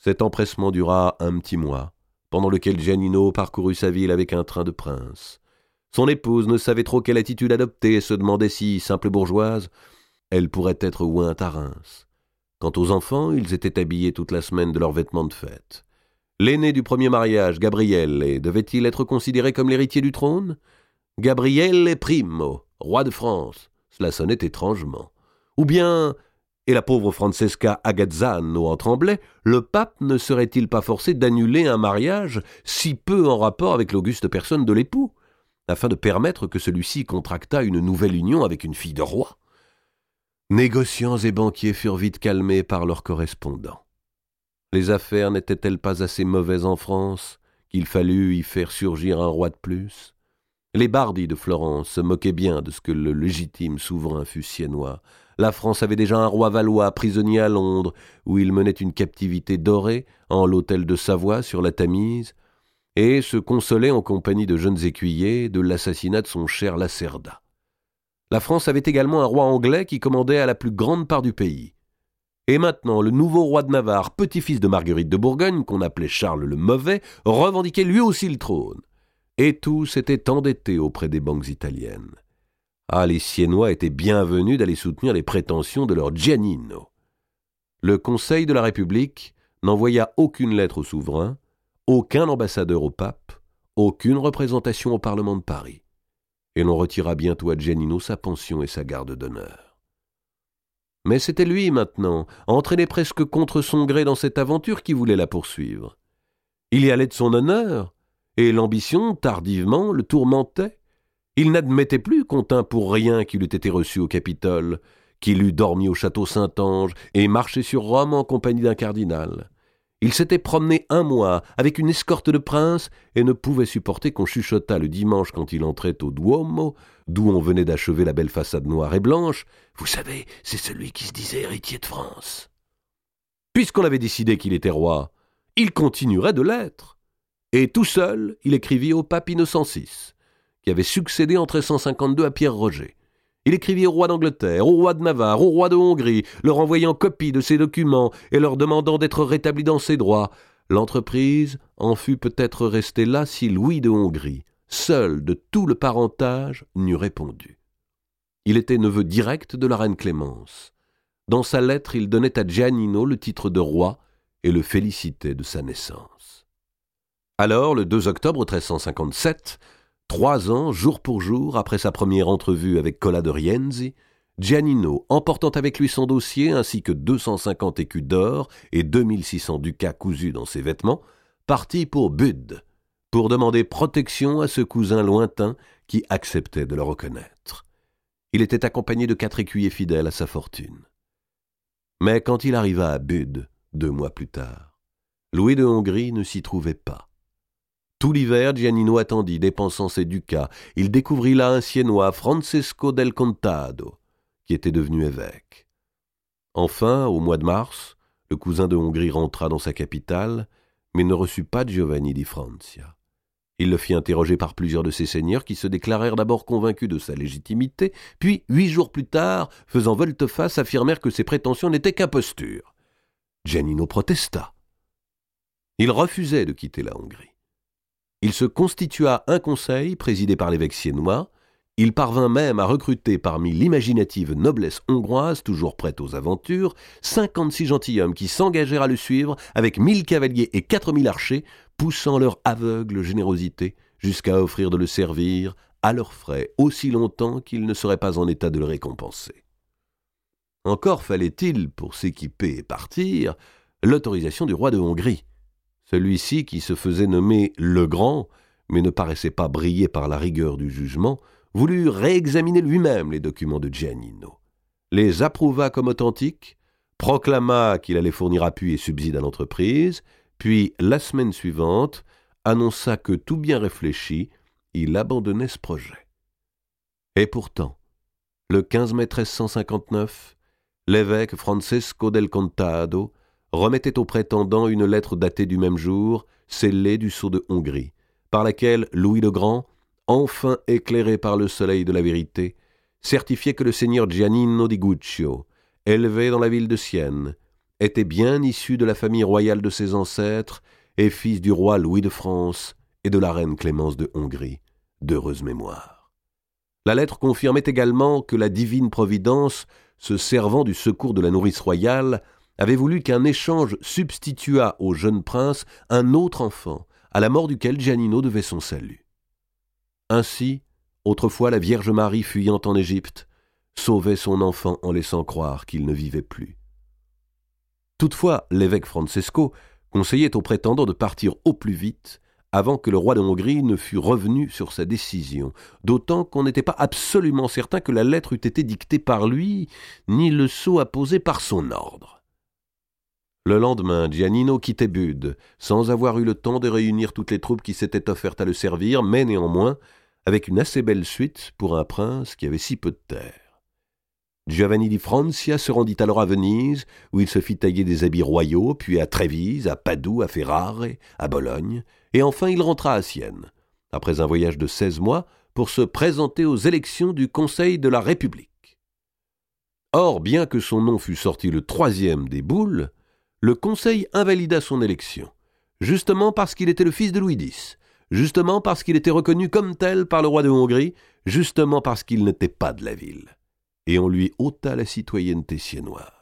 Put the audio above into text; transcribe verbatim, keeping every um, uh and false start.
Cet empressement dura un petit mois, pendant lequel Giannino parcourut sa ville avec un train de prince. Son épouse ne savait trop quelle attitude adopter et se demandait si, simple bourgeoise, elle pourrait être ointe à Reims. Quant aux enfants, ils étaient habillés toute la semaine de leurs vêtements de fête. L'aîné du premier mariage, Gabriele, devait-il être considéré comme l'héritier du trône ? Gabriele Primo, roi de France, cela sonnait étrangement. Ou bien, et la pauvre Francesca Agazzano en tremblait, le pape ne serait-il pas forcé d'annuler un mariage si peu en rapport avec l'auguste personne de l'époux, afin de permettre que celui-ci contractât une nouvelle union avec une fille de roi ? Négociants et banquiers furent vite calmés par leurs correspondants. Les affaires n'étaient-elles pas assez mauvaises en France qu'il fallut y faire surgir un roi de plus ? Les bardits de Florence se moquaient bien de ce que le légitime souverain fût siennois. La France avait déjà un roi valois prisonnier à Londres, où il menait une captivité dorée en l'hôtel de Savoie sur la Tamise, et se consolait en compagnie de jeunes écuyers de l'assassinat de son cher Lacerda. La France avait également un roi anglais qui commandait à la plus grande part du pays. Et maintenant, le nouveau roi de Navarre, petit-fils de Marguerite de Bourgogne, qu'on appelait Charles le Mauvais, revendiquait lui aussi le trône. Et tous étaient endettés auprès des banques italiennes. Ah, les Siennois étaient bienvenus d'aller soutenir les prétentions de leur Giannino. Le Conseil de la République n'envoya aucune lettre au souverain, aucun ambassadeur au pape, aucune représentation au Parlement de Paris. Et l'on retira bientôt à Giannino sa pension et sa garde d'honneur. Mais c'était lui, maintenant, entraîné presque contre son gré dans cette aventure, qui voulait la poursuivre. Il y allait de son honneur, et l'ambition, tardivement, le tourmentait. Il n'admettait plus qu'on tînt pour rien qu'il eût été reçu au Capitole, qu'il eût dormi au château Saint-Ange et marché sur Rome en compagnie d'un cardinal. Il s'était promené un mois avec une escorte de princes et ne pouvait supporter qu'on chuchotât le dimanche quand il entrait au Duomo, d'où on venait d'achever la belle façade noire et blanche. « Vous savez, c'est celui qui se disait héritier de France. » Puisqu'on avait décidé qu'il était roi, il continuerait de l'être. Et tout seul, il écrivit au pape Innocent six, qui avait succédé en treize cent cinquante-deux à Pierre Roger. Il écrivit au roi d'Angleterre, au roi de Navarre, au roi de Hongrie, leur envoyant copie de ses documents et leur demandant d'être rétabli dans ses droits. L'entreprise en fût peut-être restée là si Louis de Hongrie, seul de tout le parentage, n'eût répondu. Il était neveu direct de la reine Clémence. Dans sa lettre, il donnait à Giannino le titre de roi et le félicitait de sa naissance. Alors, le deux octobre treize cent cinquante-sept, trois ans, jour pour jour, après sa première entrevue avec Cola de Rienzi, Giannino, emportant avec lui son dossier ainsi que deux cent cinquante écus d'or et deux mille six cents ducats cousus dans ses vêtements, partit pour Bude, pour demander protection à ce cousin lointain qui acceptait de le reconnaître. Il était accompagné de quatre écuyers fidèles à sa fortune. Mais quand il arriva à Bude, deux mois plus tard, Louis de Hongrie ne s'y trouvait pas. Tout l'hiver, Giannino attendit, dépensant ses ducats. Il découvrit là un Siennois, Francesco del Contado, qui était devenu évêque. Enfin, au mois de mars, le cousin de Hongrie rentra dans sa capitale, mais ne reçut pas Giovanni di Francia. Il le fit interroger par plusieurs de ses seigneurs qui se déclarèrent d'abord convaincus de sa légitimité, puis, huit jours plus tard, faisant volte-face, affirmèrent que ses prétentions n'étaient qu'imposture. Giannino protesta. Il refusait de quitter la Hongrie. Il se constitua un conseil présidé par l'évêque siennois. Il parvint même à recruter parmi l'imaginative noblesse hongroise, toujours prête aux aventures, cinquante-six gentilshommes qui s'engagèrent à le suivre avec mille cavaliers et quatre mille archers, poussant leur aveugle générosité jusqu'à offrir de le servir à leurs frais aussi longtemps qu'ils ne seraient pas en état de le récompenser. Encore fallait-il, pour s'équiper et partir, l'autorisation du roi de Hongrie. Celui-ci, qui se faisait nommer le Grand, mais ne paraissait pas briller par la rigueur du jugement, voulut réexaminer lui-même les documents de Giannino, les approuva comme authentiques, proclama qu'il allait fournir appui et subside à l'entreprise, puis, la semaine suivante, annonça que, tout bien réfléchi, il abandonnait ce projet. Et pourtant, le quinze mai treize cent cinquante-neuf, l'évêque Francesco del Contado remettait au prétendant une lettre datée du même jour, scellée du sceau de Hongrie, par laquelle Louis le Grand, enfin éclairé par le soleil de la vérité, certifiait que le seigneur Giannino di Guccio, élevé dans la ville de Sienne, était bien issu de la famille royale de ses ancêtres et fils du roi Louis de France et de la reine Clémence de Hongrie, d'heureuse mémoire. La lettre confirmait également que la divine providence, se servant du secours de la nourrice royale, avait voulu qu'un échange substituât au jeune prince un autre enfant, à la mort duquel Giannino devait son salut. Ainsi, autrefois la Vierge Marie fuyant en Égypte, sauvait son enfant en laissant croire qu'il ne vivait plus. Toutefois, l'évêque Francesco conseillait au prétendant de partir au plus vite, avant que le roi de Hongrie ne fût revenu sur sa décision, d'autant qu'on n'était pas absolument certain que la lettre eût été dictée par lui, ni le sceau apposé par son ordre. Le lendemain, Giannino quittait Bude, sans avoir eu le temps de réunir toutes les troupes qui s'étaient offertes à le servir, mais néanmoins, avec une assez belle suite pour un prince qui avait si peu de terre. Giovanni di Francia se rendit alors à Venise, où il se fit tailler des habits royaux, puis à Trévise, à Padoue, à Ferrare, à Bologne, et enfin il rentra à Sienne, après un voyage de seize mois, pour se présenter aux élections du Conseil de la République. Or, bien que son nom fût sorti le troisième des boules, le Conseil invalida son élection, justement parce qu'il était le fils de Louis dix, justement parce qu'il était reconnu comme tel par le roi de Hongrie, justement parce qu'il n'était pas de la ville. Et on lui ôta la citoyenneté siennoise.